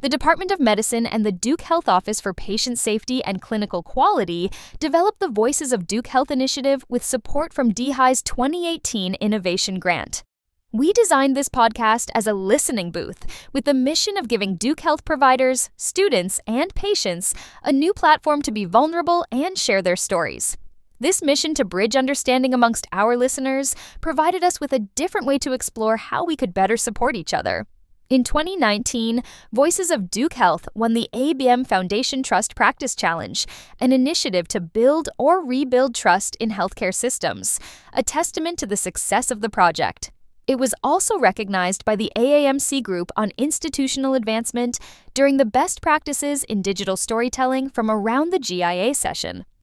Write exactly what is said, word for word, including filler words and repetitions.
The Department of Medicine and the Duke Health Office for Patient Safety and Clinical Quality developed the Voices of Duke Health initiative with support from D H I's twenty eighteen Innovation Grant. We designed this podcast as a listening booth with the mission of giving Duke Health providers, students, and patients a new platform to be vulnerable and share their stories. This mission to bridge understanding amongst our listeners provided us with a different way to explore how we could better support each other. In twenty nineteen, Voices of Duke Health won the A B M Foundation Trust Practice Challenge, an initiative to build or rebuild trust in healthcare systems, a testament to the success of the project. It was also recognized by the A A M C Group on Institutional Advancement during the Best Practices in Digital Storytelling from around the G I A session.